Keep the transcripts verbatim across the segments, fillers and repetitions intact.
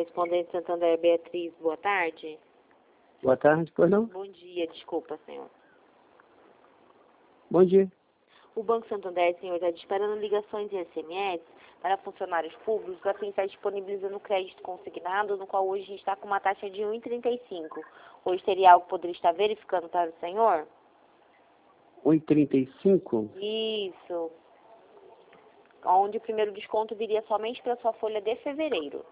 correspondente Santander Beatriz, boa tarde. Boa tarde, pois não? Bom dia, desculpa, senhor. Bom dia. O Banco Santander, senhor, está disparando ligações e S M S para funcionários públicos a fim de estar disponibilizando crédito consignado, no qual hoje está com uma taxa de um vírgula trinta e cinco. Hoje teria algo que poderia estar verificando para o senhor? um vírgula trinta e cinco? Isso. Onde o primeiro desconto viria somente para sua folha de fevereiro.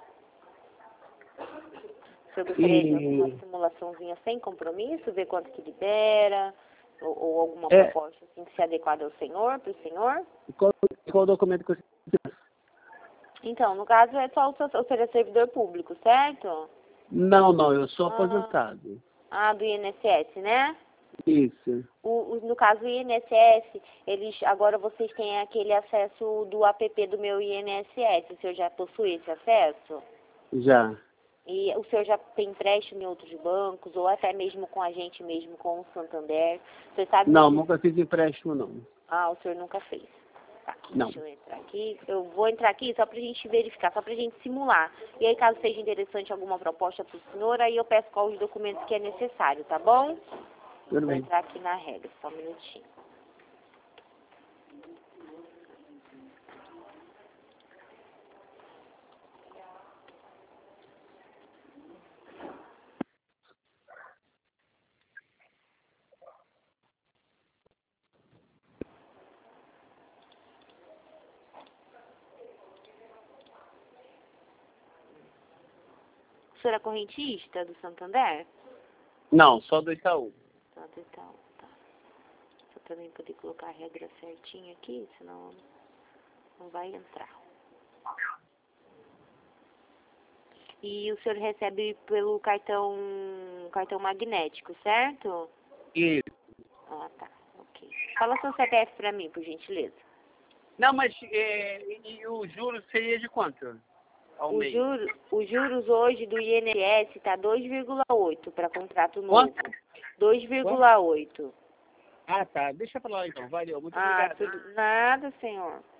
O senhor gostaria de E... alguma simulaçãozinha sem compromisso, ver quanto que libera, ou, ou alguma É. proposta assim, que se adequada ao senhor, para o senhor? Qual, qual documento que você precisa? Então, no caso, é só o seu, o senhor é servidor público, certo? Não, não, eu sou Ah. aposentado. Ah, do I N S S, né? Isso. O, o, no caso do I N S S, eles, agora vocês têm aquele acesso do app do meu I N S S. O senhor já possui esse acesso? Já. E o senhor já tem empréstimo em outros bancos, ou até mesmo com a gente mesmo, com o Santander? Você sabe Não, que... nunca fiz empréstimo, não. Ah, o senhor nunca fez. Tá, Não. deixa eu entrar aqui. Eu vou entrar aqui só pra gente verificar, só pra gente simular. E aí, caso seja interessante alguma proposta pro senhor, aí eu peço qual os documentos que é necessário, tá bom? Tudo Vou bem. entrar aqui na regra, só um minutinho. O senhor é correntista do Santander? Não, só do Itaú. Tá, do Itaú, tá. Só pra mim poder colocar a regra certinha aqui, senão não vai entrar. E o senhor recebe pelo cartão, cartão magnético, certo? Isso. Ah, tá, ok. Fala seu C P F pra mim, por gentileza. Não, mas é, e, e o juro seria de quanto? Ao O mês? juro, os juros hoje do I N S S tá dois vírgula oito para contrato novo. Quanto? dois vírgula oito. Ah, tá. Deixa pra lá então. Valeu. Muito Ah, obrigado. tudo... Nada, senhor.